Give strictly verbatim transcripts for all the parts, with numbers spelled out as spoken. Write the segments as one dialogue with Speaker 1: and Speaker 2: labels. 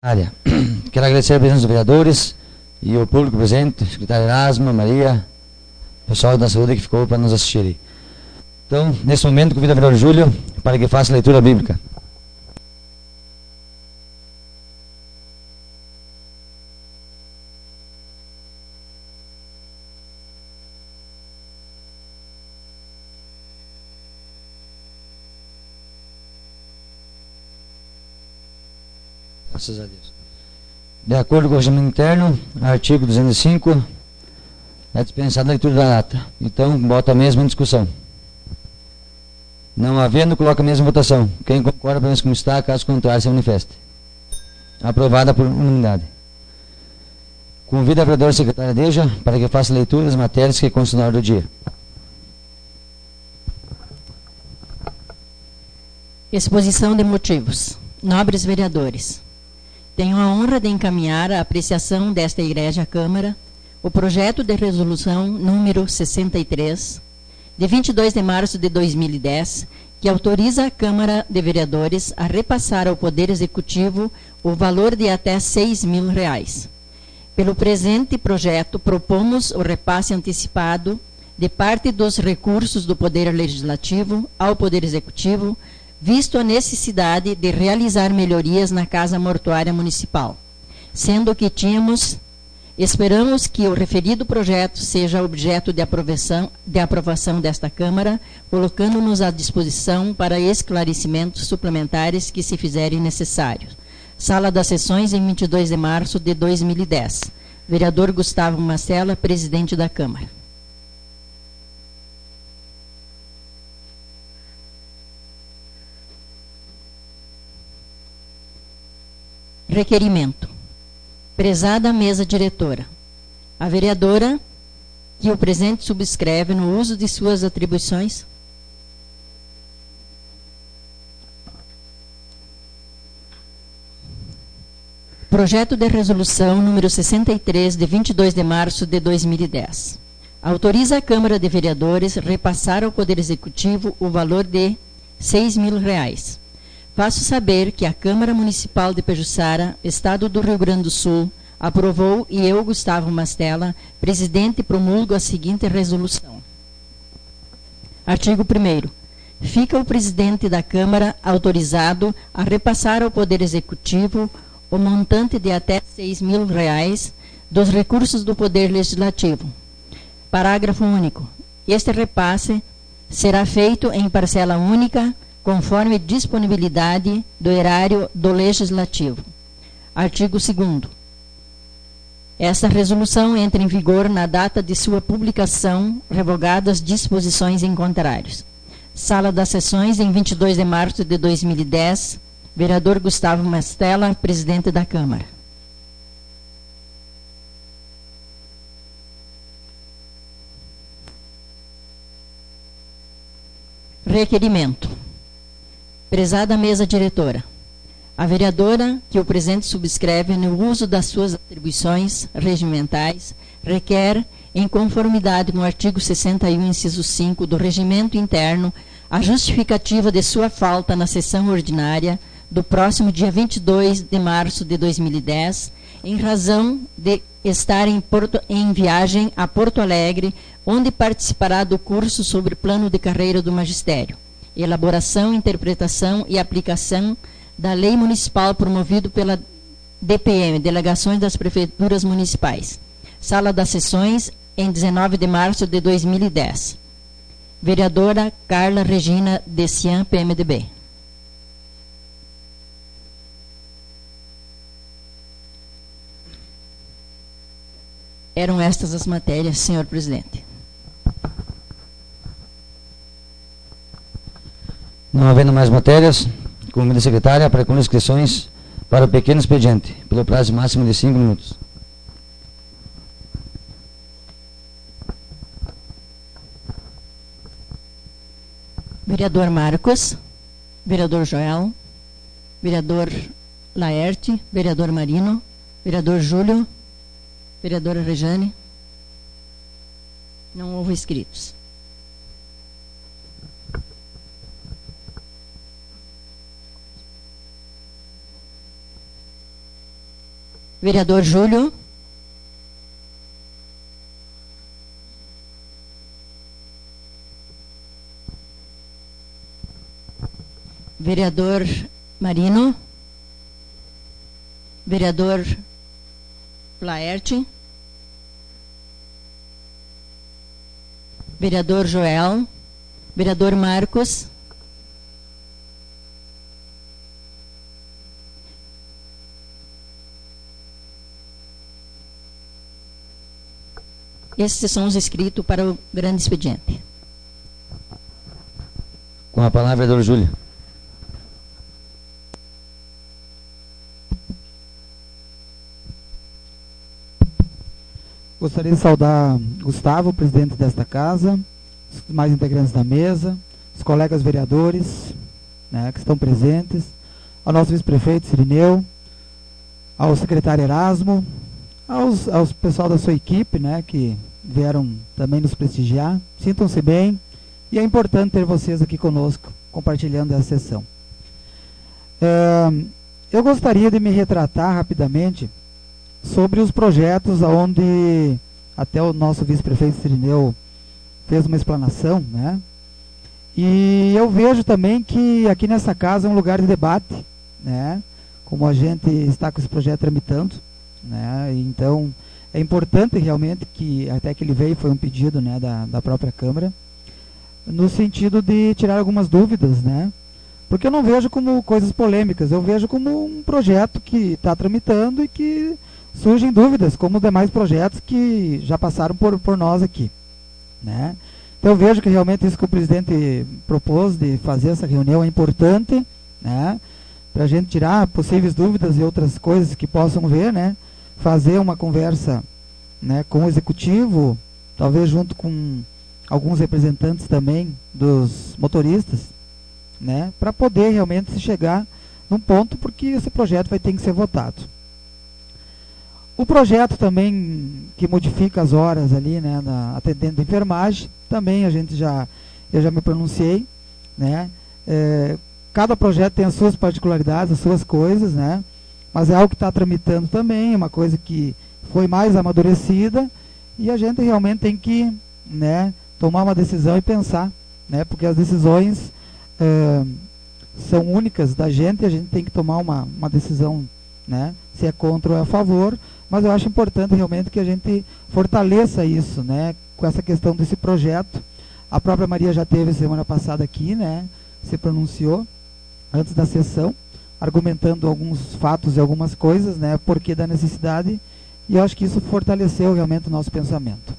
Speaker 1: Área. Quero agradecer a presença dos vereadores e o público presente, secretário Erasmo, Maria, pessoal da saúde que ficou para nos assistir. Então, nesse momento, convido o vereador Júlio para que faça a leitura bíblica. Graças a Deus. De acordo com o regimento interno, artigo duzentos e cinco, é dispensada a leitura da ata. Então, bota a mesma em discussão. Não havendo, coloca a mesma votação. Quem concorda, permanece como está, caso contrário, se manifeste. Aprovada por unanimidade. Convido a vereadora secretária Deja para que faça a leitura das matérias que constam na ordem do dia.
Speaker 2: Exposição de motivos. Nobres vereadores, tenho a honra de encaminhar a apreciação desta Igreja Câmara o projeto de resolução número sessenta e três, de vinte e dois de março de dois mil e dez, que autoriza a Câmara de Vereadores a repassar ao Poder Executivo o valor de até seis mil reais. Pelo presente projeto, propomos o repasse antecipado de parte dos recursos do Poder Legislativo ao Poder Executivo, visto a necessidade de realizar melhorias na Casa Mortuária Municipal, sendo que tínhamos, esperamos que o referido projeto seja objeto de aprovação, de aprovação desta Câmara, colocando-nos à disposição para esclarecimentos suplementares que se fizerem necessários. Sala das Sessões, em vinte e dois de março de dois mil e dez. Vereador Gustavo Mastella, presidente da Câmara. Requerimento. Prezada mesa diretora, a vereadora que o presente subscreve no uso de suas atribuições Projeto de resolução número sessenta e três, de vinte e dois de março de dois mil e dez. Autoriza a Câmara de Vereadores repassar ao Poder Executivo o valor de seis mil reais. Faço saber que a Câmara Municipal de Pejuçara, Estado do Rio Grande do Sul, aprovou e eu, Gustavo Mastella, presidente, promulgo a seguinte resolução. Artigo primeiro. Fica o presidente da Câmara autorizado a repassar ao Poder Executivo o montante de até seis mil reais dos recursos do Poder Legislativo. Parágrafo único. Este repasse será feito em parcela única, conforme disponibilidade do erário do Legislativo. Artigo segundo. Esta resolução entra em vigor na data de sua publicação, revogadas disposições em contrários. Sala das Sessões, em vinte e dois de março de dois mil e dez, vereador Gustavo Mastella, presidente da Câmara. Requerimento. Prezada mesa diretora, a vereadora que o presente subscreve no uso das suas atribuições regimentais requer, em conformidade com o artigo sessenta e um, inciso cinco do Regimento Interno, a justificativa de sua falta na sessão ordinária do próximo dia vinte e dois de março de dois mil e dez, em razão de estar em, Porto, em viagem a Porto Alegre, onde participará do curso sobre plano de carreira do magistério, elaboração, interpretação e aplicação da lei municipal promovido pela D P M, Delegações das Prefeituras Municipais. Sala das Sessões, em dezenove de março de dois mil e dez. Vereadora Carla Regina Dessian, P M D B. Eram estas as matérias, senhor presidente.
Speaker 1: Não havendo mais matérias, convido a secretária para com inscrições para o pequeno expediente, pelo prazo máximo de cinco minutos.
Speaker 2: Vereador Marcos, vereador Joel, vereador Laerte, vereador Marino, vereador Júlio, vereadora Rejane. Não houve inscritos. Vereador Júlio. Vereador Marino. Vereador Laerte. Vereador Joel. Vereador Marcos. Esses são os inscritos para o grande expediente.
Speaker 1: Com a palavra, vereador Júlio.
Speaker 3: Gostaria de saudar Gustavo, presidente desta casa, os demais integrantes da mesa, os colegas vereadores, né, que estão presentes, ao nosso vice-prefeito Cirineu, ao secretário Erasmo, aos, aos pessoal da sua equipe, né, que vieram também nos prestigiar. Sintam-se bem e é importante ter vocês aqui conosco, compartilhando essa sessão. É, eu gostaria de me retratar rapidamente sobre os projetos onde até o nosso vice-prefeito Cirineu fez uma explanação, né? E eu vejo também que aqui nessa casa é um lugar de debate, né? Como a gente está com esse projeto tramitando, né? Então é importante realmente que, até que ele veio, foi um pedido, né, da, da própria Câmara, no sentido de tirar algumas dúvidas, né? Porque eu não vejo como coisas polêmicas, eu vejo como um projeto que está tramitando e que surgem dúvidas, como demais projetos que já passaram por, por nós aqui, né? Então eu vejo que realmente isso que o presidente propôs de fazer essa reunião é importante, né? Para a gente tirar possíveis dúvidas e outras coisas que possam ver, né? Fazer uma conversa, né, com o executivo, talvez junto com alguns representantes também dos motoristas, né? Para poder realmente se chegar num ponto, porque esse projeto vai ter que ser votado. O projeto também que modifica as horas ali, né, na atendente de enfermagem, também a gente já, eu já me pronunciei, né? É, cada projeto tem as suas particularidades, as suas coisas, né? Mas é algo que está tramitando também, uma coisa que foi mais amadurecida e a gente realmente tem que, né, tomar uma decisão e pensar, né? Porque as decisões é, são únicas da gente e a gente tem que tomar uma, uma decisão, né? Se é contra ou é a favor. Mas eu acho importante realmente que a gente fortaleça isso, né, com essa questão desse projeto. A própria Maria já teve semana passada aqui, né, se pronunciou antes da sessão, argumentando alguns fatos e algumas coisas, né, porquê da necessidade, e eu acho que isso fortaleceu realmente o nosso pensamento.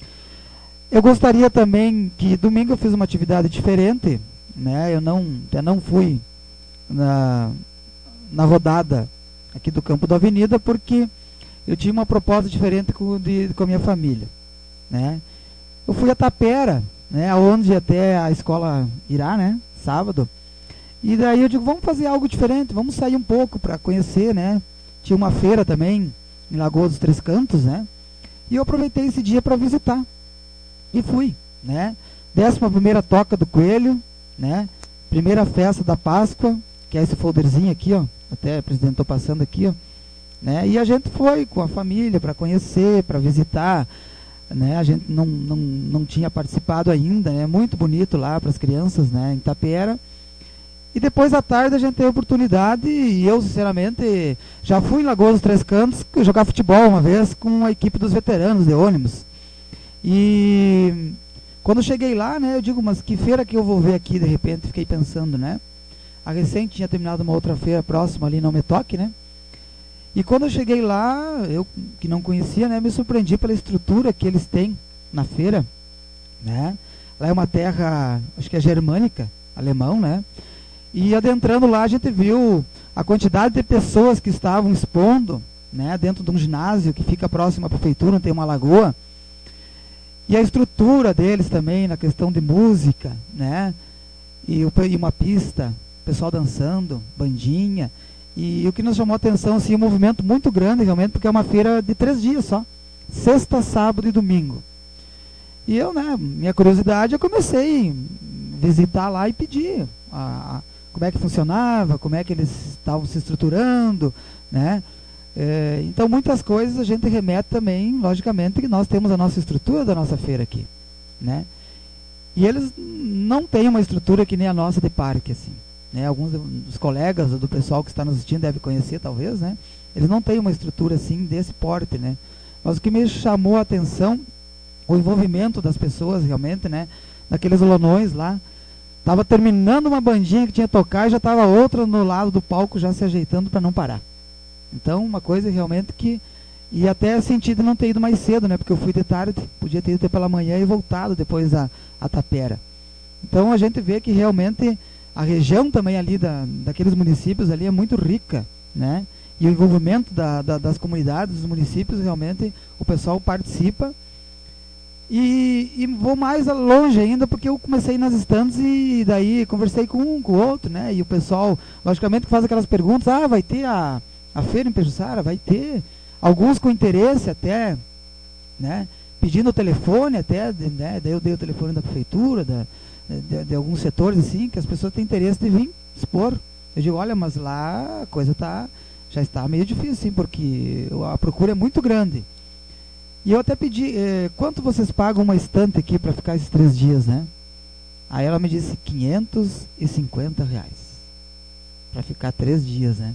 Speaker 3: Eu gostaria também que domingo eu fiz uma atividade diferente, né, eu não, eu não fui na, na rodada aqui do campo da Avenida, porque eu tinha uma proposta diferente com, de, com a minha família, né? Eu fui a Tapera, né, onde até a escola irá, né, sábado, e daí eu digo, vamos fazer algo diferente, vamos sair um pouco para conhecer, né? Tinha uma feira também em Lagoa dos Três Cantos, né? E eu aproveitei esse dia para visitar e fui, né? Décima primeira toca do coelho, né? Primeira festa da Páscoa, que é esse folderzinho aqui, ó. Até, presidente, estou passando aqui, ó. Né? E a gente foi com a família para conhecer, para visitar, né? A gente não, não, não tinha participado ainda, né? Muito bonito lá para as crianças, né? Em Tapera. E depois à tarde a gente teve a oportunidade, e eu sinceramente já fui em Lagoa dos Três Cantos jogar futebol uma vez com a equipe dos veteranos de ônibus. E quando eu cheguei lá, né, eu digo, mas que feira que eu vou ver aqui de repente? Fiquei pensando, né? A recente tinha terminado uma outra feira próxima ali, Não Me Toque, né? E quando eu cheguei lá, eu que não conhecia, né, me surpreendi pela estrutura que eles têm na feira, né? Lá é uma terra, acho que é germânica, alemão, né? E adentrando lá a gente viu a quantidade de pessoas que estavam expondo, né, dentro de um ginásio que fica próximo à prefeitura, onde tem uma lagoa. E a estrutura deles também, na questão de música, né? E, e uma pista, pessoal dançando, bandinha. E o que nos chamou a atenção, assim, um movimento muito grande realmente, porque é uma feira de três dias só. Sexta, sábado e domingo. E eu, né, minha curiosidade, eu comecei a visitar lá e pedir a, a, como é que funcionava, como é que eles estavam se estruturando, né? É, então, muitas coisas a gente remete também, logicamente, que nós temos a nossa estrutura da nossa feira aqui, né? E eles não têm uma estrutura que nem a nossa de parque, assim, né? Alguns dos colegas do pessoal que está nos assistindo devem conhecer, talvez, né? Eles não têm uma estrutura, assim, desse porte, né? Mas o que me chamou a atenção, o envolvimento das pessoas, realmente, né? Naqueles lonões lá, estava terminando uma bandinha que tinha que tocar e já estava outra no lado do palco já se ajeitando para não parar. Então, uma coisa realmente que... E até senti de não ter ido mais cedo, né? Porque eu fui de tarde, podia ter ido pela manhã e voltado depois a, a Tapera. Então, a gente vê que realmente a região também ali, da, daqueles municípios ali, é muito rica, né? E o envolvimento da, da, das comunidades, dos municípios, realmente, o pessoal participa. E, e vou mais longe ainda, porque eu comecei nas estantes e daí conversei com um, com o outro, né? E o pessoal, logicamente, faz aquelas perguntas, ah, vai ter a... A feira em Pejuçara vai ter, alguns com interesse até, né, pedindo o telefone até, né, daí eu dei o telefone da prefeitura, da, de, de alguns setores assim, que as pessoas têm interesse de vir expor. Eu digo, olha, mas lá a coisa tá, já está meio difícil, sim, porque a procura é muito grande. E eu até pedi, eh, quanto vocês pagam uma estante aqui para ficar esses três dias, né? Aí ela me disse quinhentos e cinquenta reais para ficar três dias, né?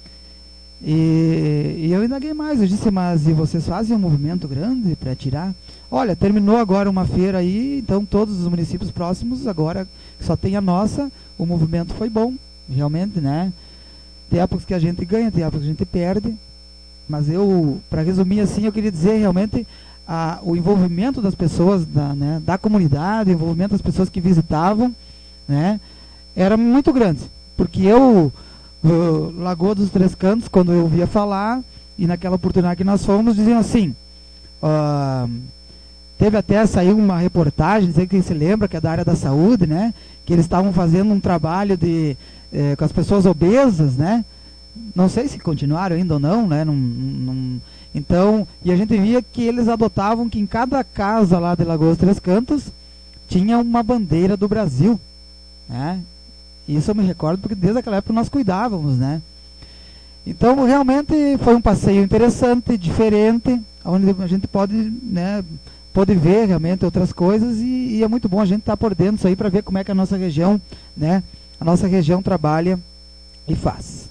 Speaker 3: E, e eu indaguei mais, eu disse, mas e vocês fazem um movimento grande para tirar? Olha, terminou agora uma feira aí, então todos os municípios próximos, agora só tem a nossa, o movimento foi bom, realmente, né? Tem épocas que a gente ganha, tem épocas que a gente perde, mas eu, para resumir assim, eu queria dizer realmente a, o envolvimento das pessoas, da, né, da comunidade, o envolvimento das pessoas que visitavam, né, era muito grande, porque eu... Uh, Lagoa dos Três Cantos, quando eu ouvia falar, e naquela oportunidade que nós fomos, diziam assim, uh, teve até, saiu uma reportagem, não sei quem se lembra, que é da área da saúde, né, que eles estavam fazendo um trabalho de, eh, com as pessoas obesas, né, não sei se continuaram ainda ou não, né, num, num, então, e a gente via que eles adotavam que em cada casa lá de Lagoa dos Três Cantos tinha uma bandeira do Brasil, né. Isso eu me recordo porque desde aquela época nós cuidávamos, né? Então, realmente foi um passeio interessante, diferente, onde a gente pode, né, pode ver realmente outras coisas e, e é muito bom a gente estar por dentro disso aí para ver como é que a nossa região, né, a nossa região trabalha e faz.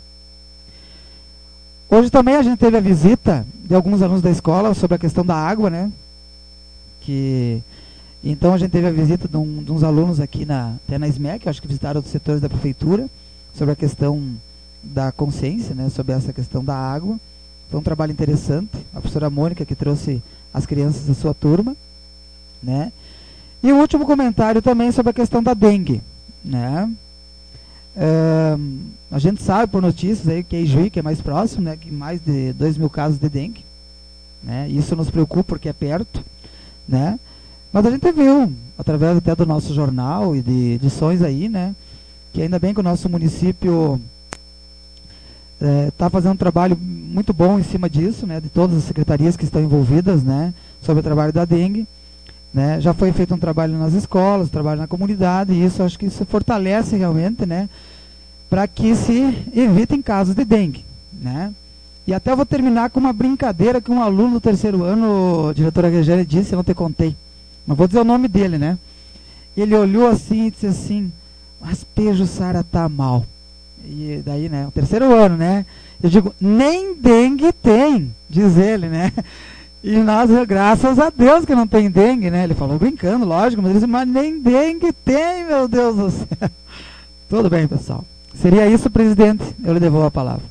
Speaker 3: Hoje também a gente teve a visita de alguns alunos da escola sobre a questão da água, né? Que... Então a gente teve a visita de, um, de uns alunos aqui na, até na S M E C, acho que visitaram outros setores da prefeitura, sobre a questão da consciência, né, sobre essa questão da água. Foi um trabalho interessante, a professora Mônica que trouxe as crianças da sua turma, né. E o último comentário também sobre a questão da dengue, né. É, a gente sabe por notícias aí que é Ijuí, que é mais próximo, né, que mais de dois mil casos de dengue, né. Isso nos preocupa porque é perto, né. Mas a gente viu, através até do nosso jornal e de edições aí, né, que ainda bem que o nosso município está é, fazendo um trabalho muito bom em cima disso, né, de todas as secretarias que estão envolvidas, né, sobre o trabalho da dengue, né. Já foi feito um trabalho nas escolas, trabalho na comunidade, e isso acho que isso fortalece realmente, né, para que se evitem casos de dengue, né. E até vou terminar com uma brincadeira que um aluno do terceiro ano, a diretora Regiane disse, eu não te contei. Não vou dizer o nome dele, né? Ele olhou assim e disse assim, mas Pejuçara tá mal. E daí, né? O terceiro ano, né? Eu digo, nem dengue tem, diz ele, né? E nós, graças a Deus que não tem dengue, né? Ele falou brincando, lógico, mas ele disse, mas nem dengue tem, meu Deus do céu. Tudo bem, pessoal. Seria isso, presidente. Eu lhe devolvo a palavra.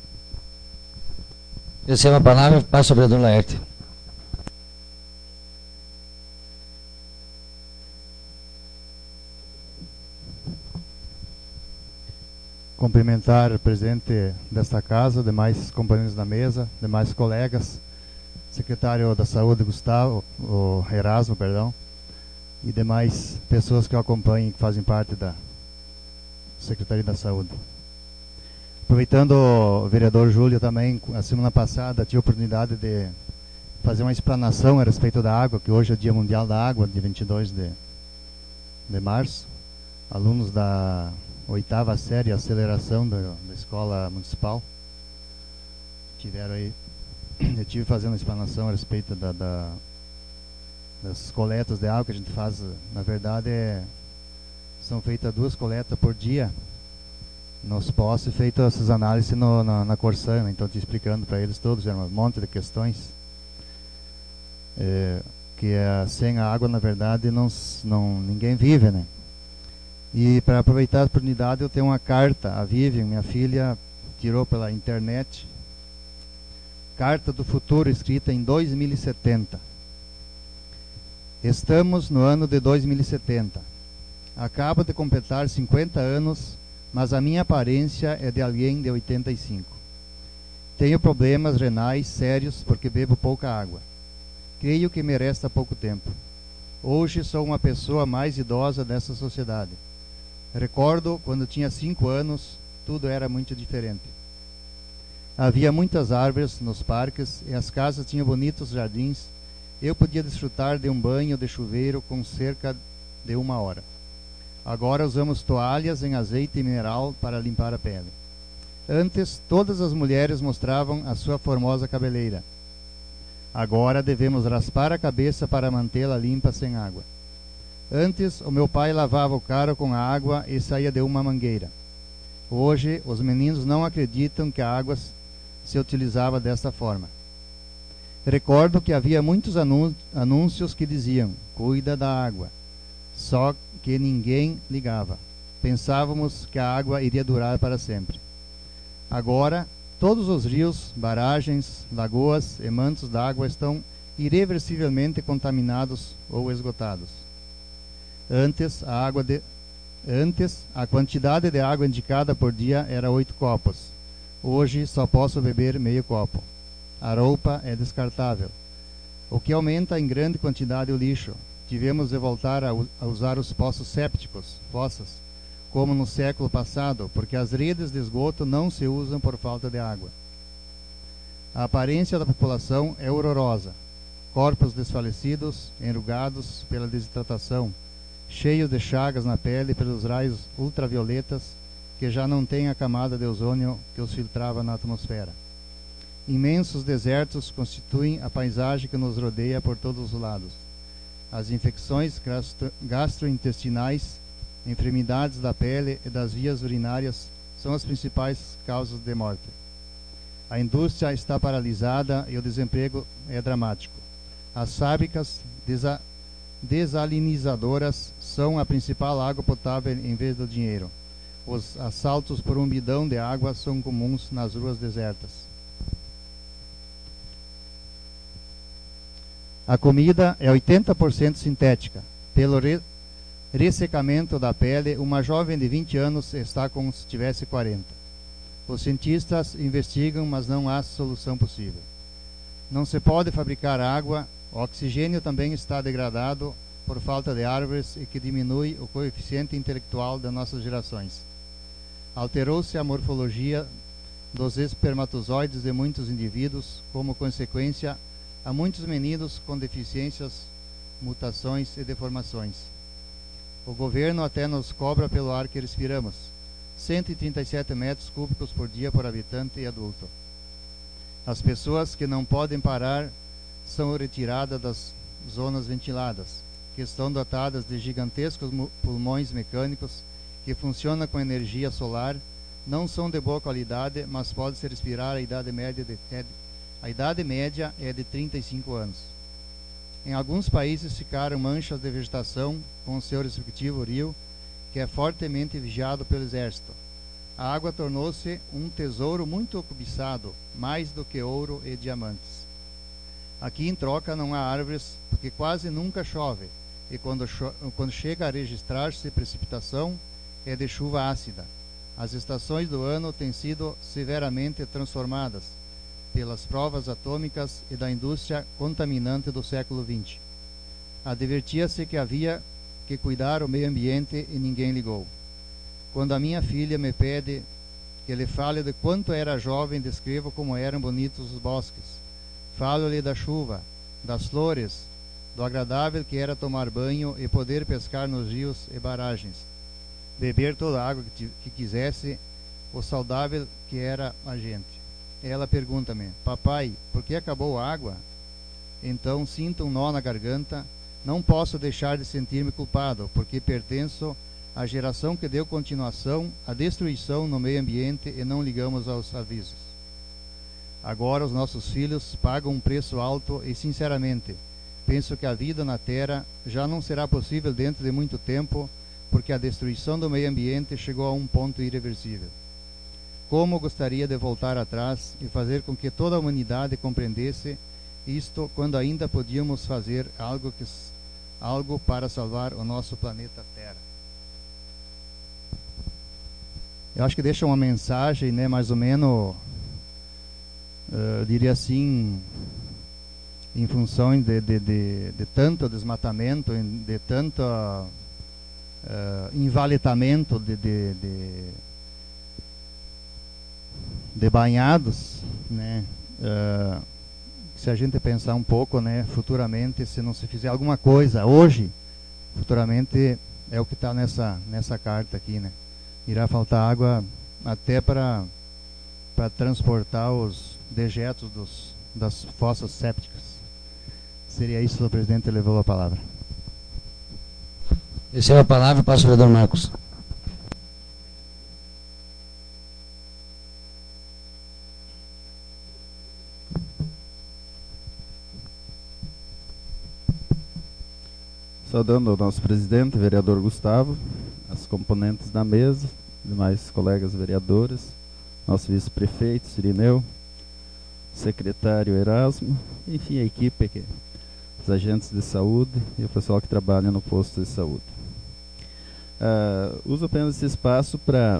Speaker 1: Eu recebo a palavra, passo ao vereador Laerte.
Speaker 4: Cumprimentar o presidente desta casa, demais companheiros da mesa, demais colegas, secretário da Saúde, Gustavo, o Erasmo, perdão, e demais pessoas que o acompanham e que fazem parte da Secretaria da Saúde. Aproveitando o vereador Júlio também, a semana passada tive a oportunidade de fazer uma explanação a respeito da água, que hoje é o Dia Mundial da Água, dia vinte e dois de, de março. Alunos da oitava série, aceleração da, da escola municipal, tiveram aí eu estive fazendo uma explanação a respeito da, da, das coletas de água que a gente faz. Na verdade, é, são feitas duas coletas por dia nos postos, feitas essas análises no, na, na Corsã, né? Então, estou explicando para eles todos, era um monte de questões. É, que é, sem a água, na verdade, não, não, ninguém vive, né? E para aproveitar a oportunidade, eu tenho uma carta, a Vivian, minha filha, tirou pela internet, Carta do Futuro, escrita em dois mil e setenta. Estamos no ano de dois mil e setenta. Acabo de completar cinquenta anos, mas a minha aparência é de alguém de oitenta e cinco. Tenho problemas renais sérios porque bebo pouca água. Creio que me resta pouco tempo. Hoje sou uma pessoa mais idosa dessa sociedade. Recordo quando tinha cinco anos, tudo era muito diferente. Havia muitas árvores nos parques e as casas tinham bonitos jardins. Eu podia desfrutar de um banho de chuveiro com cerca de uma hora. Agora usamos toalhas em azeite mineral para limpar a pele. Antes, todas as mulheres mostravam a sua formosa cabeleira. Agora devemos raspar a cabeça para mantê-la limpa sem água. Antes, o meu pai lavava o carro com a água e saía de uma mangueira. Hoje, os meninos não acreditam que a água se utilizava desta forma. Recordo que havia muitos anúncios que diziam, cuida da água. Só que ninguém ligava. Pensávamos que a água iria durar para sempre. Agora, todos os rios, barragens, lagoas e mantos d'água estão irreversivelmente contaminados ou esgotados. Antes a, água de... Antes, a quantidade de água indicada por dia era oito copos. Hoje, só posso beber meio copo. A roupa é descartável, o que aumenta em grande quantidade o lixo. Tivemos de voltar a, a usar os poços sépticos, fossas, como no século passado, porque as redes de esgoto não se usam por falta de água. A aparência da população é horrorosa. Corpos desfalecidos, enrugados pela desidratação, cheios de chagas na pele pelos raios ultravioletas que já não têm a camada de ozônio que os filtrava na atmosfera. Imensos desertos constituem a paisagem que nos rodeia por todos os lados. As infecções gastrointestinais, enfermidades da pele e das vias urinárias são as principais causas de morte. A indústria está paralisada e o desemprego é dramático. As fábricas desa desalinizadoras são a principal água potável em vez do dinheiro. Os assaltos por um bidão de água são comuns nas ruas desertas. A comida é oitenta por cento sintética. Pelo re ressecamento da pele, uma jovem de vinte anos está como se tivesse quarenta. Os cientistas investigam, mas não há solução possível. Não se pode fabricar água. O oxigênio também está degradado por falta de árvores e que diminui o coeficiente intelectual das nossas gerações. Alterou-se a morfologia dos espermatozoides de muitos indivíduos, como consequência, há muitos meninos com deficiências, mutações e deformações. O governo até nos cobra pelo ar que respiramos, cento e trinta e sete metros cúbicos por dia por habitante e adulto. As pessoas que não podem parar são retiradas das zonas ventiladas, que estão dotadas de gigantescos pulmões mecânicos que funcionam com energia solar, não são de boa qualidade, mas pode-se respirar. A idade média de, é, a idade média é de trinta e cinco anos. Em alguns países ficaram manchas de vegetação com seu respectivo rio, que é fortemente vigiado pelo exército. A água tornou-se um tesouro muito cobiçado, mais do que ouro e diamantes. Aqui em troca não há árvores, porque quase nunca chove, e quando, cho quando chega a registrar-se precipitação, é de chuva ácida. As estações do ano têm sido severamente transformadas pelas provas atômicas e da indústria contaminante do século vinte. Advertia-se que havia que cuidar o meio ambiente e ninguém ligou. Quando a minha filha me pede que lhe fale de quanto era jovem, descrevo como eram bonitos os bosques. Falo-lhe da chuva, das flores, do agradável que era tomar banho e poder pescar nos rios e barragens, beber toda a água que, que quisesse, o saudável que era a gente. ela pergunta-me: papai, por que acabou a água? Então sinto um nó na garganta. Não posso deixar de sentir-me culpado, porque pertenço à geração que deu continuação à destruição no meio ambiente e não ligamos aos avisos. Agora os nossos filhos pagam um preço alto e, sinceramente, penso que a vida na Terra já não será possível dentro de muito tempo, porque a destruição do meio ambiente chegou a um ponto irreversível. Como gostaria de voltar atrás e fazer com que toda a humanidade compreendesse isto quando ainda podíamos fazer algo, que, algo para salvar o nosso planeta Terra. Eu acho que deixa uma mensagem, né, mais ou menos, uh, eu diria assim, em função de, de, de, de tanto desmatamento, de tanto uh, envaletamento de, de, de, de banhados, né, uh, se a gente pensar um pouco, né, futuramente, se não se fizer alguma coisa hoje, futuramente é o que está nessa, nessa carta aqui, né? Irá faltar água até para para transportar os dejetos dos, das fossas sépticas. Seria isso, senhor presidente, levou a palavra.
Speaker 1: Receba a palavra, passo ao vereador Marcos.
Speaker 5: Saudando o nosso presidente, vereador Gustavo, as componentes da mesa, demais colegas vereadores, nosso vice-prefeito Cirineu, secretário Erasmo, enfim, a equipe aqui, os agentes de saúde e o pessoal que trabalha no posto de saúde. Uh, uso apenas esse espaço para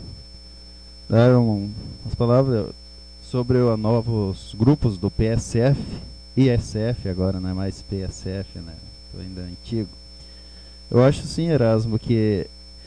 Speaker 5: dar um, umas palavras sobre os novos grupos do P S F, I S F agora, não é mais P S F, né? Estou ainda antigo. Eu acho sim, Erasmo, que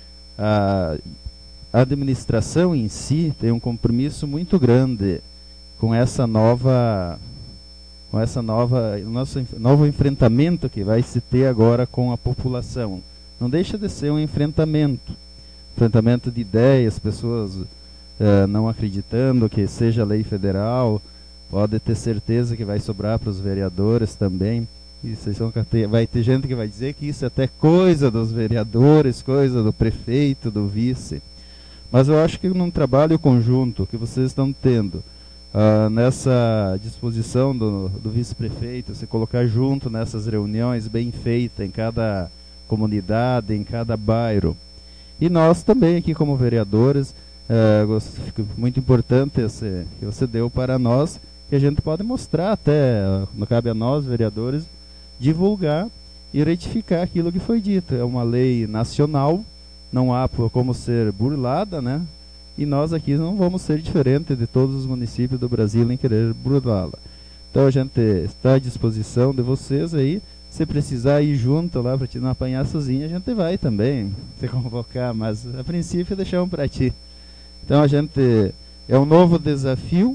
Speaker 5: a administração em si tem um compromisso muito grande com essa nova, com essa nova, nosso novo enfrentamento que vai se ter agora com a população. Não deixa de ser um enfrentamento, enfrentamento de ideias, pessoas uh, não acreditando que seja lei federal, pode ter certeza que vai sobrar para os vereadores também. E vocês vão ter, vai ter gente que vai dizer que isso é até coisa dos vereadores, coisa do prefeito, do vice. Mas eu acho que num trabalho conjunto que vocês estão tendo, uh, nessa disposição do, do vice-prefeito, se colocar junto nessas reuniões bem feitas em cada comunidade, em cada bairro. E nós também aqui como vereadores, uh, muito importante esse que você deu para nós, que a gente pode mostrar até, não cabe a nós, vereadores, divulgar e retificar aquilo que foi dito. É uma lei nacional, não há como ser burlada, né? E nós aqui não vamos ser diferentes de todos os municípios do Brasil em querer burlá-la. Então a gente está à disposição de vocês aí. Se precisar ir junto lá para te não apanhar sozinho, a gente vai também te convocar, mas a princípio deixamos para ti. Então a gente, é um novo desafio.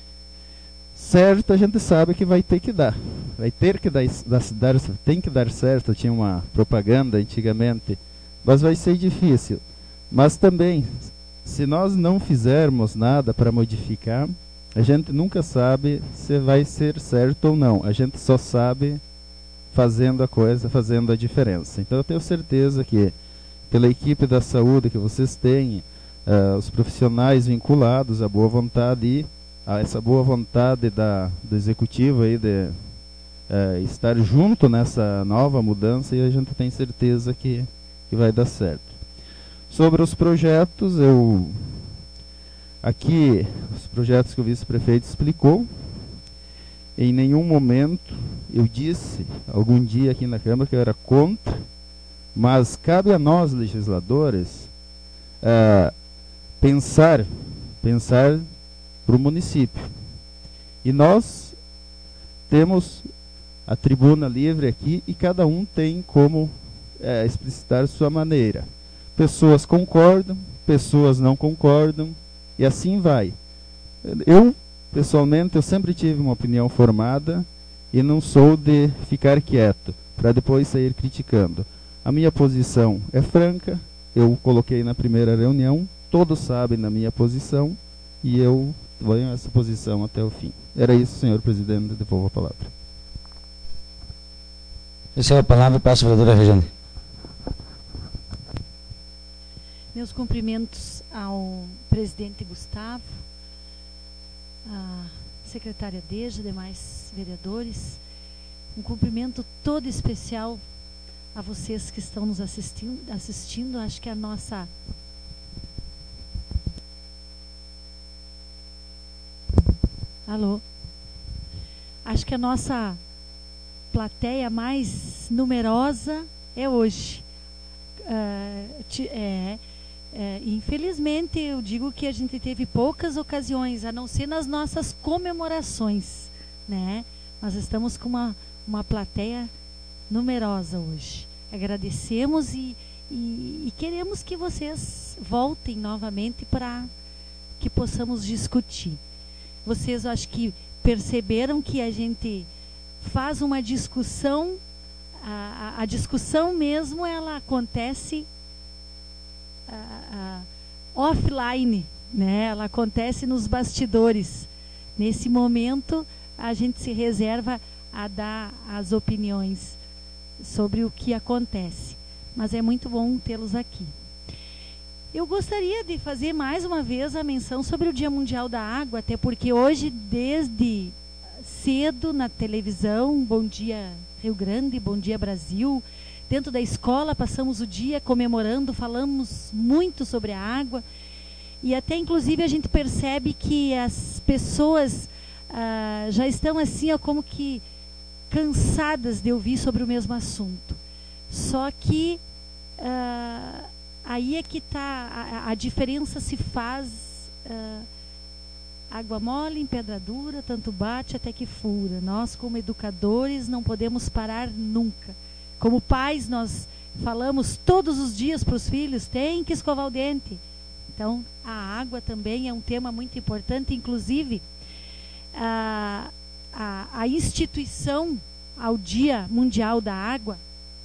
Speaker 5: Certo, a gente sabe que vai ter que dar. Vai ter que dar, dar, tem que dar certo. Tinha uma propaganda antigamente, mas vai ser difícil. Mas também, se nós não fizermos nada para modificar, a gente nunca sabe se vai ser certo ou não. A gente só sabe fazendo a coisa, fazendo a diferença. Então eu tenho certeza que pela equipe da saúde que vocês têm, uh, os profissionais vinculados, a boa vontade e a essa boa vontade da, do executivo aí de uh, estar junto nessa nova mudança, e a gente tem certeza que, que vai dar certo. Sobre os projetos, eu aqui, os projetos que o vice-prefeito explicou, em nenhum momento eu disse, algum dia aqui na Câmara, que eu era contra, mas cabe a nós, legisladores, uh, pensar, pensar para o município. E nós temos a tribuna livre aqui e cada um tem como uh, explicitar sua maneira. Pessoas concordam, pessoas não concordam, e assim vai. Eu, pessoalmente, eu sempre tive uma opinião formada e não sou de ficar quieto para depois sair criticando. A minha posição é franca, eu coloquei na primeira reunião, todos sabem da minha posição e eu mantenham essa posição até o fim. Era isso, senhor presidente, devolvo a palavra.
Speaker 1: Recebo a palavra e passo a vereadora Regiane.
Speaker 6: Meus cumprimentos ao presidente Gustavo, à secretária Deja, demais vereadores. Um cumprimento todo especial a vocês que estão nos assistindo. assistindo. Acho que a nossa... Alô? Acho que a nossa plateia mais numerosa é hoje. Uh, é, é, infelizmente, eu digo que a gente teve poucas ocasiões, a não ser nas nossas comemorações, né? Nós estamos com uma, uma plateia numerosa hoje. Agradecemos e, e, e queremos que vocês voltem novamente para que possamos discutir. Vocês, eu acho que perceberam que a gente faz uma discussão, a, a, a discussão mesmo, ela acontece a, a, offline, né? Ela acontece nos bastidores. Nesse momento, a gente se reserva a dar as opiniões sobre o que acontece. Mas é muito bom tê-los aqui. Eu gostaria de fazer mais uma vez a menção sobre o Dia Mundial da Água, até porque hoje, desde cedo na televisão, Bom Dia Rio Grande, Bom Dia Brasil, dentro da escola passamos o dia comemorando, falamos muito sobre a água, e até inclusive a gente percebe que as pessoas ah, já estão assim, ó, como que cansadas de ouvir sobre o mesmo assunto. Só que ah, aí é que está, a, a diferença se faz, ah, água mole em pedra dura, tanto bate até que fura. Nós, como educadores, não podemos parar nunca. Como pais, nós falamos todos os dias para os filhos, tem que escovar o dente. Então, a água também é um tema muito importante, inclusive a, a, a instituição ao Dia Mundial da Água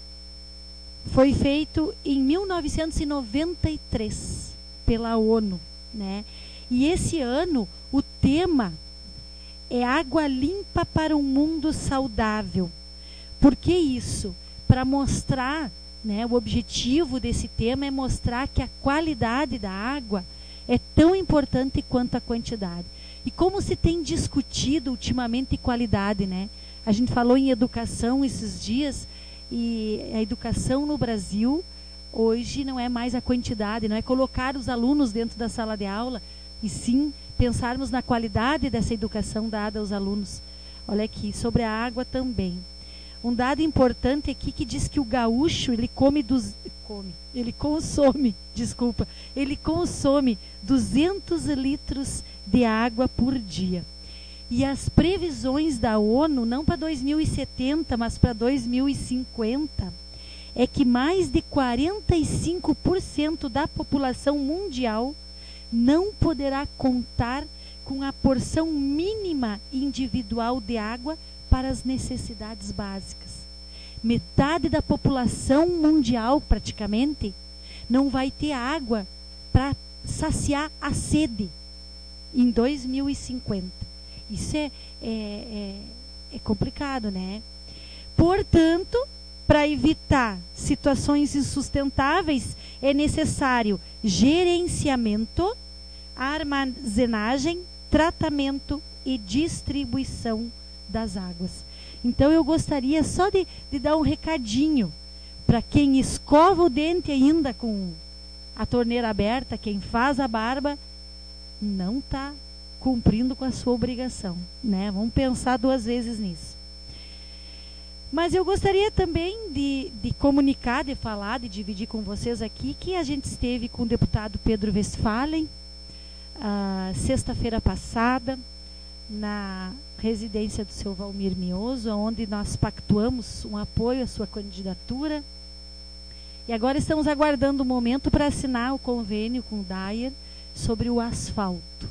Speaker 6: foi feito em mil novecentos e noventa e três pela ONU, né? E esse ano o tema é água limpa para um mundo saudável. Por que isso? Para mostrar, né, o objetivo desse tema é mostrar que a qualidade da água é tão importante quanto a quantidade. E como se tem discutido ultimamente qualidade, né? A gente falou em educação esses dias, e a educação no Brasil hoje não é mais a quantidade, não é colocar os alunos dentro da sala de aula, e sim pensarmos na qualidade dessa educação dada aos alunos. Olha aqui, sobre a água também. Um dado importante aqui que diz que o gaúcho, ele come, dos, come ele consome, desculpa, ele consome duzentos litros de água por dia. E as previsões da ONU, não para dois mil e setenta, mas para dois mil e cinquenta, é que mais de quarenta e cinco por cento da população mundial não poderá contar com a porção mínima individual de água para as necessidades básicas. Metade da população mundial, praticamente, não vai ter água para saciar a sede em dois mil e cinquenta. Isso é, é, é, é complicado, né? Portanto, para evitar situações insustentáveis, é necessário gerenciamento, armazenagem, tratamento e distribuição das águas. Então eu gostaria só de, de dar um recadinho para quem escova o dente ainda com a torneira aberta, quem faz a barba, não está cumprindo com a sua obrigação, né? Vamos pensar duas vezes nisso. Mas eu gostaria também de, de comunicar, de falar, de dividir com vocês aqui que a gente esteve com o deputado Pedro Westphalen, uh, sexta-feira passada, na residência do seu Valmir Mioso, onde nós pactuamos um apoio à sua candidatura. E agora estamos aguardando o momento para assinar o convênio com o Dyer sobre o asfalto.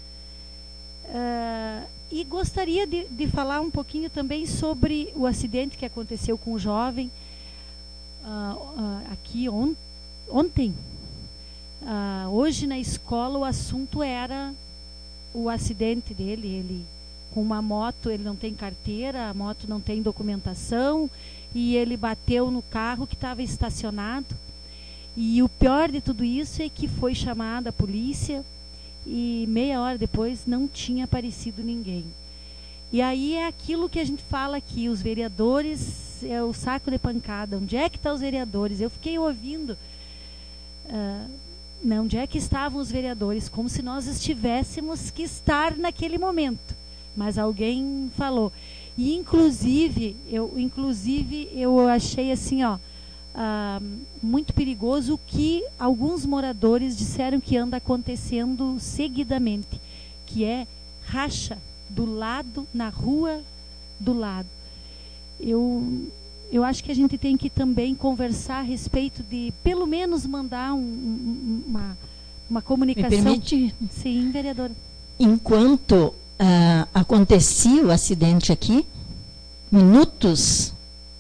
Speaker 6: Uh, e gostaria de, de falar um pouquinho também sobre o acidente que aconteceu com o jovem uh, uh, aqui on, ontem. Uh, hoje na escola o assunto era o acidente dele, ele com uma moto, ele não tem carteira, a moto não tem documentação, e ele bateu no carro que estava estacionado. E o pior de tudo isso é que foi chamada a polícia e meia hora depois não tinha aparecido ninguém. E aí é aquilo que a gente fala aqui, os vereadores, é o saco de pancada. Onde é que estão os vereadores? Eu fiquei ouvindo, uh, não, onde é que estavam os vereadores? Como se nós estivéssemos que estar naquele momento. Mas alguém falou. E inclusive, eu, inclusive, eu achei assim, ó, uh, muito perigoso o que alguns moradores disseram que anda acontecendo seguidamente, que é racha do lado, na rua do lado. Eu, eu acho que a gente tem que também conversar a respeito de, pelo menos, mandar um, um, uma, uma comunicação.
Speaker 2: Me permite?
Speaker 6: Sim, vereadora.
Speaker 2: Enquanto uh, acontecia o acidente aqui, minutos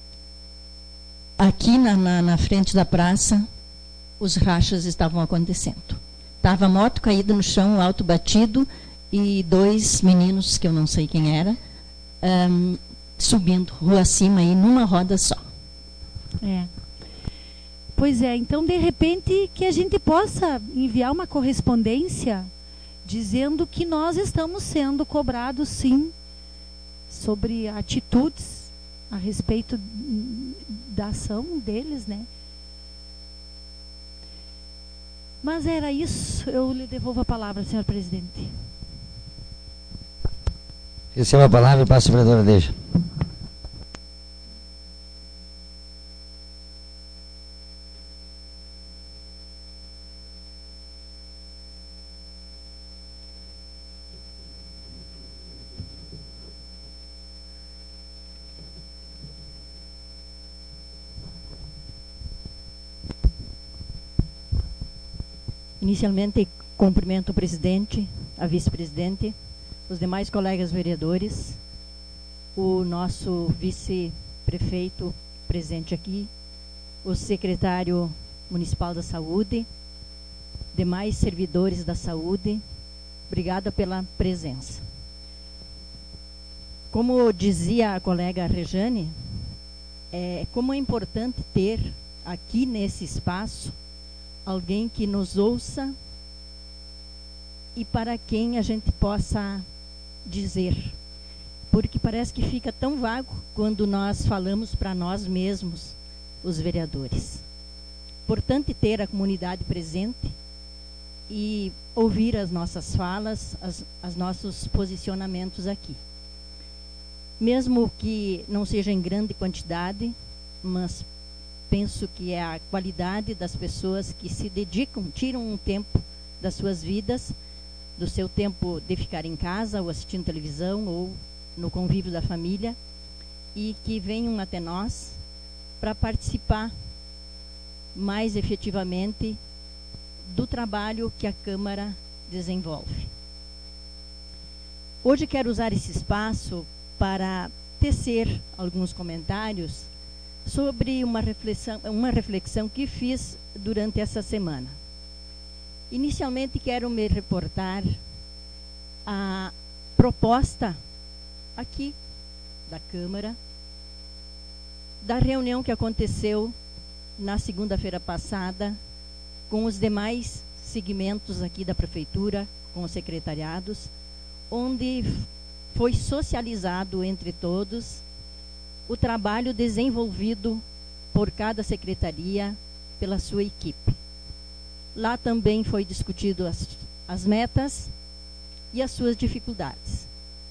Speaker 2: aqui na, na, na frente da praça, os rachas estavam acontecendo. Estava a moto caída no chão, alto batido, e dois meninos, que eu não sei quem era, um, subindo rua acima aí numa roda só.
Speaker 6: É. Pois é, então de repente que a gente possa enviar uma correspondência dizendo que nós estamos sendo cobrados, sim, sobre atitudes a respeito da ação deles, né? Mas era isso, eu lhe devolvo a palavra, senhor presidente.
Speaker 1: Receba a palavra e passo a vereadora Deja.
Speaker 2: Inicialmente, cumprimento o presidente, a vice-presidente, os demais colegas vereadores, o nosso vice-prefeito presente aqui, o secretário municipal da saúde, demais servidores da saúde, obrigada pela presença. Como dizia a colega Rejane, é, como é importante ter aqui nesse espaço alguém que nos ouça e para quem a gente possa dizer, porque parece que fica tão vago quando nós falamos para nós mesmos, os vereadores. Importante ter a comunidade presente e ouvir as nossas falas, as, as nossos posicionamentos aqui. Mesmo que não seja em grande quantidade, mas penso que é a qualidade das pessoas que se dedicam, tiram um tempo das suas vidas, do seu tempo de ficar em casa, ou assistindo televisão, ou no convívio da família, e que venham até nós para participar mais efetivamente do trabalho que a Câmara desenvolve. Hoje quero usar esse espaço para tecer alguns comentários sobre uma reflexão, uma reflexão que fiz durante essa semana. Inicialmente quero me reportar a proposta aqui da Câmara, da reunião que aconteceu na segunda-feira passada com os demais segmentos aqui da Prefeitura, com os secretariados, onde foi socializado entre todos o trabalho desenvolvido por cada secretaria, pela sua equipe. Lá também foi discutido as, as metas e as suas dificuldades.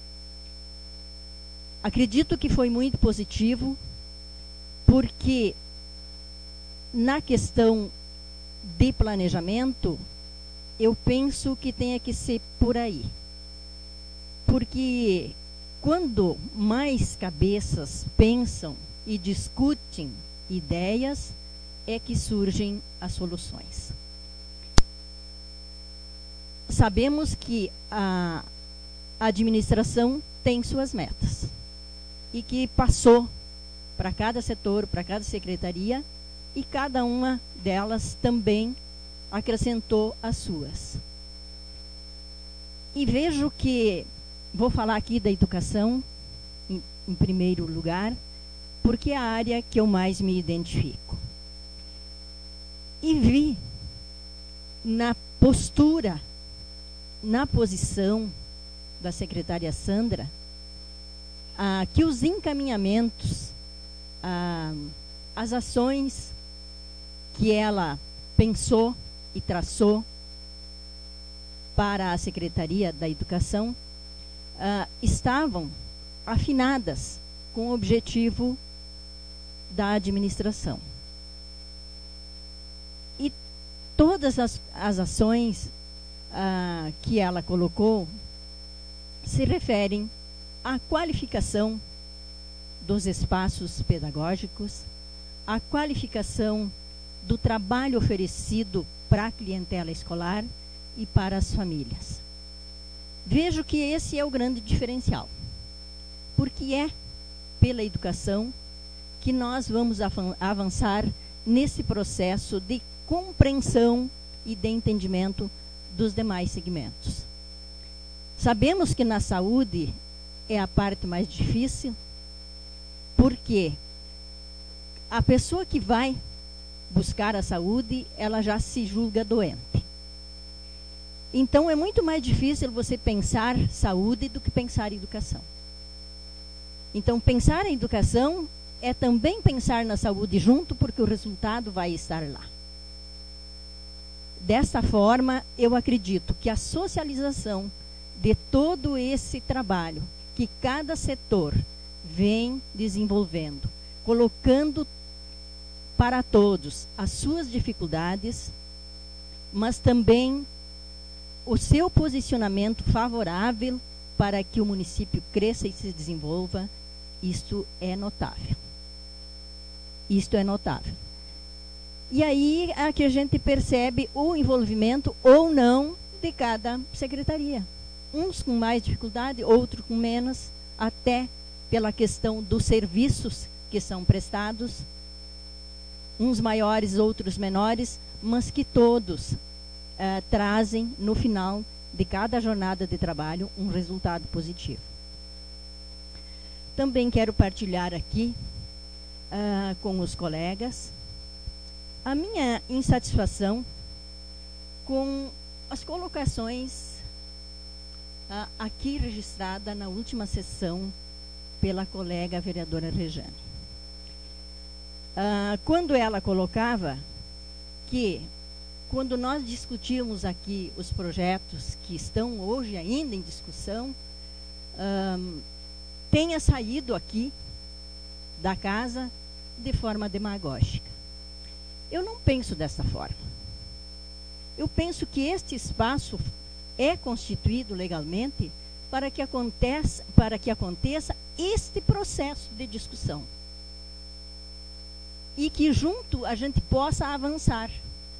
Speaker 2: Acredito que foi muito positivo, porque na questão de planejamento, eu penso que tenha que ser por aí. Porque quando mais cabeças pensam e discutem ideias, é que surgem as soluções. Sabemos que a administração tem suas metas e que passou para cada setor, para cada secretaria, e cada uma delas também acrescentou as suas. E vejo que, vou falar aqui da educação, em, em primeiro lugar, porque é a área que eu mais me identifico. E vi na postura, na posição da secretária Sandra, ah, que os encaminhamentos, ah, as ações que ela pensou e traçou para a Secretaria da Educação ah, estavam afinadas com o objetivo da administração. E todas as, as ações ah, que ela colocou se referem à qualificação dos espaços pedagógicos, à qualificação do trabalho oferecido para a clientela escolar e para as famílias. Vejo que esse é o grande diferencial, porque é pela educação que nós vamos avançar nesse processo de compreensão e de entendimento dos demais segmentos. Sabemos que na saúde é a parte mais difícil, porque a pessoa que vai buscar a saúde, ela já se julga doente. Então, é muito mais difícil você pensar saúde do que pensar educação. Então, pensar em educação é também pensar na saúde junto, porque o resultado vai estar lá. Desta forma, eu acredito que a socialização de todo esse trabalho que cada setor vem desenvolvendo, colocando para todos as suas dificuldades, mas também o seu posicionamento favorável para que o município cresça e se desenvolva, isto é notável. Isto é notável. E aí é que a gente percebe o envolvimento ou não de cada secretaria. Uns com mais dificuldade, outros com menos, até pela questão dos serviços que são prestados, uns maiores, outros menores, mas que todos uh, trazem, no final de cada jornada de trabalho, um resultado positivo. Também quero partilhar aqui uh, com os colegas a minha insatisfação com as colocações uh, aqui registrada na última sessão pela colega vereadora Rejane. Uh, quando ela colocava que, quando nós discutimos aqui os projetos que estão hoje ainda em discussão, um, tenha saído aqui da casa de forma demagógica. Eu não penso dessa forma. Eu penso que este espaço é constituído legalmente para que aconteça, para que aconteça este processo de discussão. E que junto a gente possa avançar.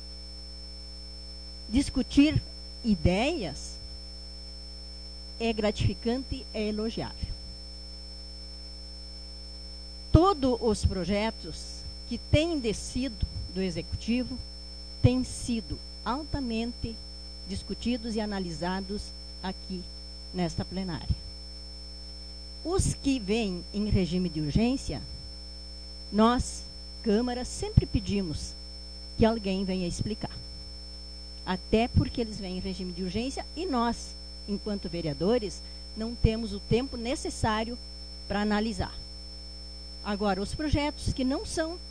Speaker 2: Discutir ideias é gratificante, é elogiável. Todos os projetos que têm descido do Executivo têm sido altamente discutidos e analisados aqui nesta plenária. Os que vêm em regime de urgência, nós, Câmara, sempre pedimos que alguém venha explicar. Até porque eles vêm em regime de urgência e nós, enquanto vereadores, não temos o tempo necessário para analisar. Agora, os projetos que não são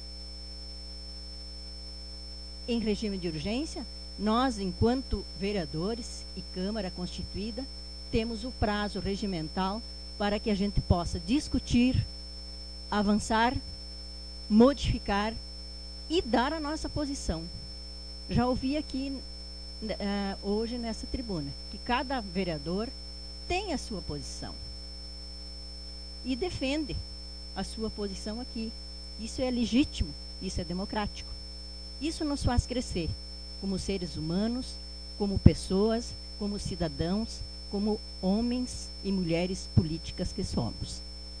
Speaker 2: em regime de urgência, nós, enquanto vereadores e Câmara constituída, temos o prazo regimental para que a gente possa discutir, avançar, modificar e dar a nossa posição. Já ouvi aqui uh, hoje nessa tribuna que cada vereador tem a sua posição e defende a sua posição aqui. Isso é legítimo, isso é democrático. Isso nos faz crescer como seres humanos, como pessoas, como cidadãos, como homens e mulheres políticas que somos.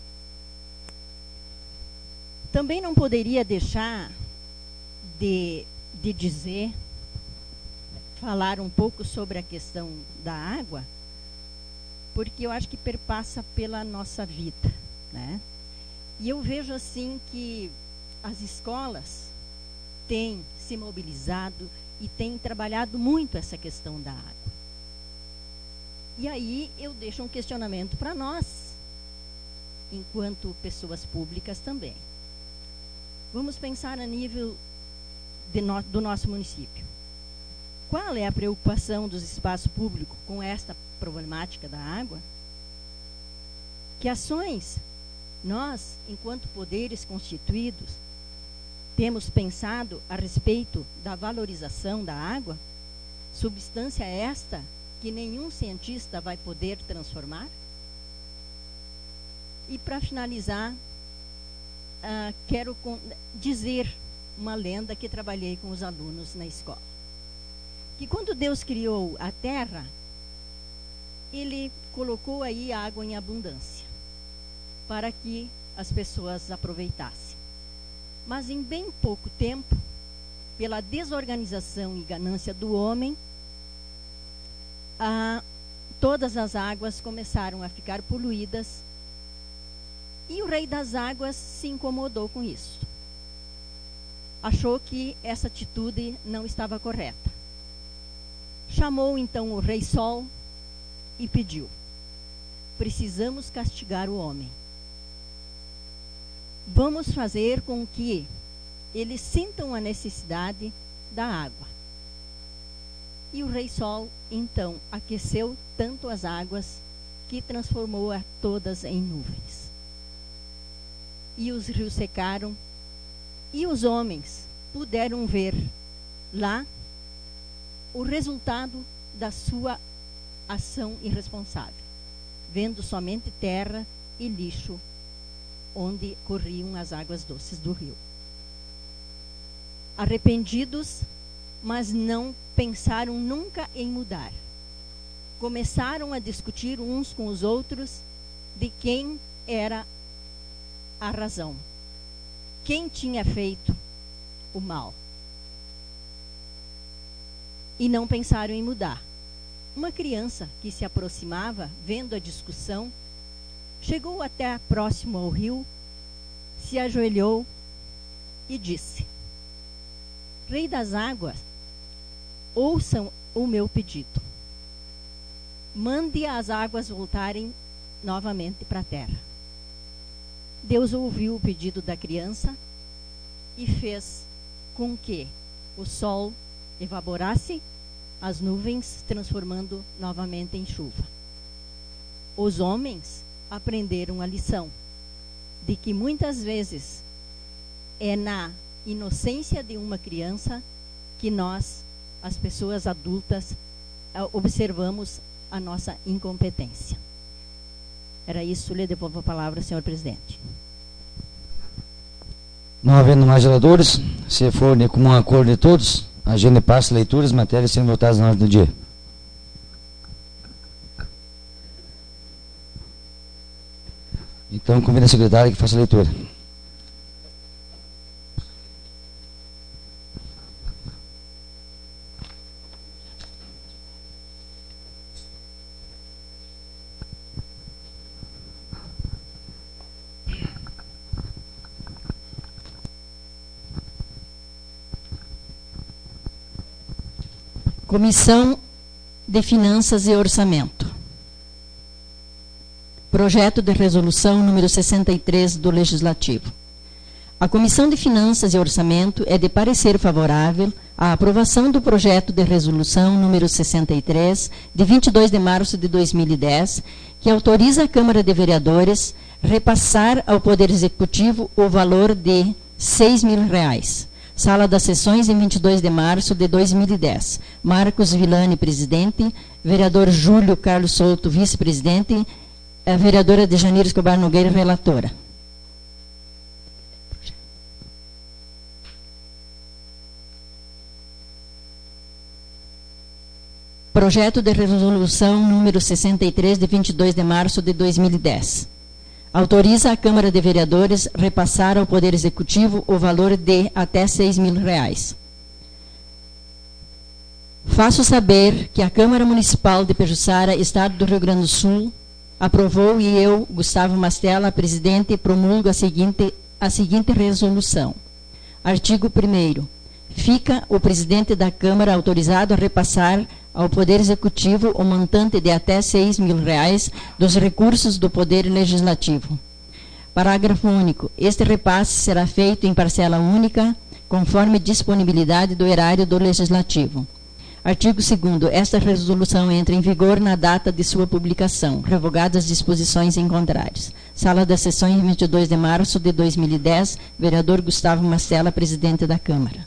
Speaker 2: Também não poderia deixar de, de dizer falar um pouco sobre a questão da água, porque eu acho que perpassa pela nossa vida, né? E eu vejo assim que as escolas têm se mobilizado e têm trabalhado muito essa questão da água. E aí eu deixo um questionamento para nós, enquanto pessoas públicas também. Vamos pensar a nível de no, do nosso município. Qual é a preocupação dos espaços públicos com esta problemática da água? Que ações nós, enquanto poderes constituídos, temos pensado a respeito da valorização da água? Substância esta que nenhum cientista vai poder transformar? E para finalizar, uh, quero dizer uma lenda que trabalhei com os alunos na escola. Que quando Deus criou a terra, Ele colocou aí água em abundância, para que as pessoas aproveitassem. Mas em bem pouco tempo, pela desorganização e ganância do homem, ah, todas as águas começaram a ficar poluídas, e o rei das águas se incomodou com isso. Achou que essa atitude não estava correta. Chamou então o rei Sol e pediu: precisamos castigar o homem. Vamos fazer com que eles sintam a necessidade da água. E o rei Sol, então, aqueceu tanto as águas que transformou-a todas em nuvens. E os rios secaram, e os homens puderam ver lá o resultado da sua ação irresponsável, vendo somente terra e lixo onde corriam as águas doces do rio. Arrependidos, mas não pensaram nunca em mudar. Começaram a discutir uns com os outros de quem era a razão, quem tinha feito o mal. E não pensaram em mudar. Uma criança que se aproximava, vendo a discussão, chegou até próximo ao rio, se ajoelhou e disse: Rei das águas, ouçam o meu pedido. Mande as águas voltarem novamente para a terra. Deus ouviu o pedido da criança e fez com que o sol evaporasse as nuvens, transformando novamente em chuva. Os homens aprenderam a lição de que muitas vezes é na inocência de uma criança que nós, as pessoas adultas, observamos a nossa incompetência. Era isso, lhe devolvo a palavra, senhor presidente.
Speaker 1: Não havendo mais oradores, se for de comum acordo de todos, a agenda passa leituras, matérias sendo votadas na ordem do dia. Então, convido a secretária que faça a leitura.
Speaker 2: Comissão de Finanças e Orçamento. Projeto de resolução número sessenta e três do Legislativo. A Comissão de Finanças e Orçamento é de parecer favorável à aprovação do projeto de resolução número sessenta e três, de vinte e dois de março de dois mil e dez, que autoriza a Câmara de Vereadores repassar ao Poder Executivo o valor de seis mil reais. Sala das Sessões, em vinte e dois de março de dois mil e dez. Marcos Villani, presidente. Vereador Júlio Carlos Souto, vice-presidente. A vereadora Dejanira Escobar Nogueira, relatora. Projeto de resolução número sessenta e três, de vinte e dois de março de dois mil e dez. Autoriza a Câmara de Vereadores repassar ao Poder Executivo o valor de até seis mil reais. Faço saber que a Câmara Municipal de Pejuçara, Estado do Rio Grande do Sul, aprovou e eu, Gustavo Mastella, presidente, promulgo a seguinte, a seguinte resolução. Artigo primeiro. Fica o presidente da Câmara autorizado a repassar ao Poder Executivo o montante de até seis mil reais dos recursos do Poder Legislativo. Parágrafo único. Este repasse será feito em parcela única, conforme disponibilidade do erário do Legislativo. Artigo segundo. Esta resolução entra em vigor na data de sua publicação, revogadas as disposições em contrários. Sala das Sessões, vinte e dois de março de dois mil e dez, vereador Gustavo Mastella, presidente da Câmara.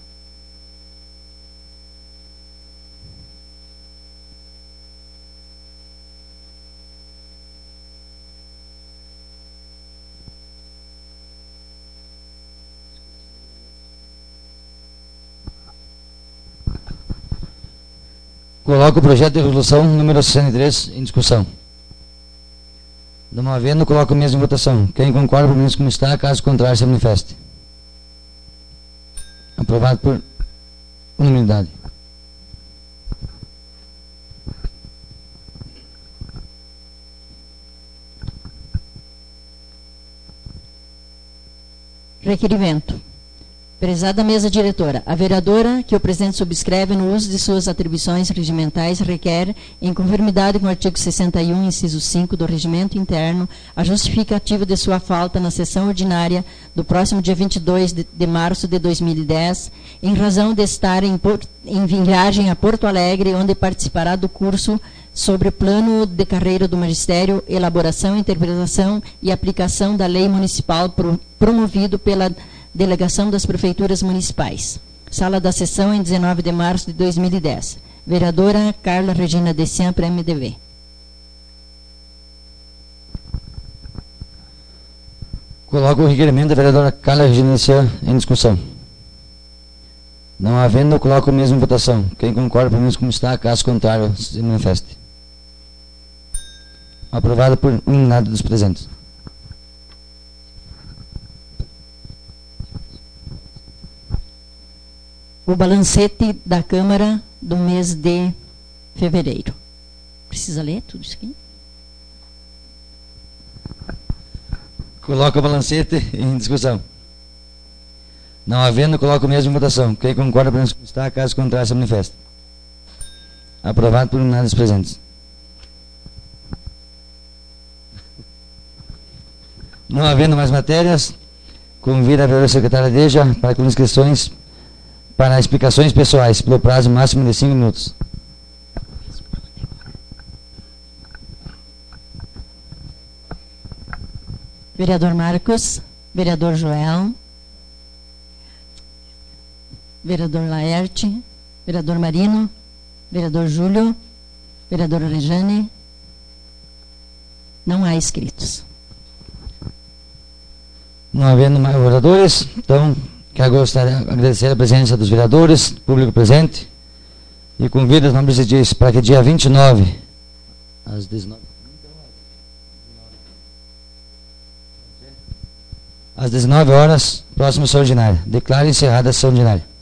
Speaker 1: Coloco o projeto de resolução número sessenta e três em discussão. Não havendo, coloco o mesmo em votação. Quem concorda, permaneça como está, caso contrário, se manifeste. Aprovado por unanimidade.
Speaker 2: Requerimento. Prezada mesa diretora, a vereadora que o presidente subscreve no uso de suas atribuições regimentais requer, em conformidade com o artigo sessenta e um, inciso cinco do Regimento Interno, a justificativa de sua falta na sessão ordinária do próximo dia vinte e dois de, de março de dois mil e dez, em razão de estar em, em viagem a Porto Alegre, onde participará do curso sobre o plano de carreira do magistério, elaboração, interpretação e aplicação da lei municipal pro, promovido pela Delegação das Prefeituras Municipais. Sala da Sessão, em dezenove de março de dois mil e dez. Vereadora Carla Regina Dessian, para M D V.
Speaker 1: Coloco o requerimento da vereadora Carla Regina Dessian em discussão. Não havendo, coloco o mesmo em votação. Quem concorda, permaneça como está, caso contrário, se manifeste. Aprovado por unanimidade dos presentes.
Speaker 2: O balancete da Câmara do mês de fevereiro. Precisa ler tudo isso aqui?
Speaker 1: Coloco o balancete em discussão. Não havendo, coloco o mesmo em votação. Quem concorda, permaneça como está, caso contrário, se manifeste. Aprovado por unanimidade dos presentes. Não havendo mais matérias, convido a vereadora secretária Deja para com inscrições para explicações pessoais, pelo prazo máximo de cinco minutos.
Speaker 2: Vereador Marcos, vereador Joel, vereador Laerte, vereador Marino, vereador Júlio, vereadora Rejane. Não há inscritos.
Speaker 1: Não havendo mais oradores, então quero agradecer a presença dos vereadores, público presente, e convido os membros de dias para que dia vinte e nove, às dezenove, às dezenove horas, próxima sessão ordinária. Declaro encerrada a sessão ordinária.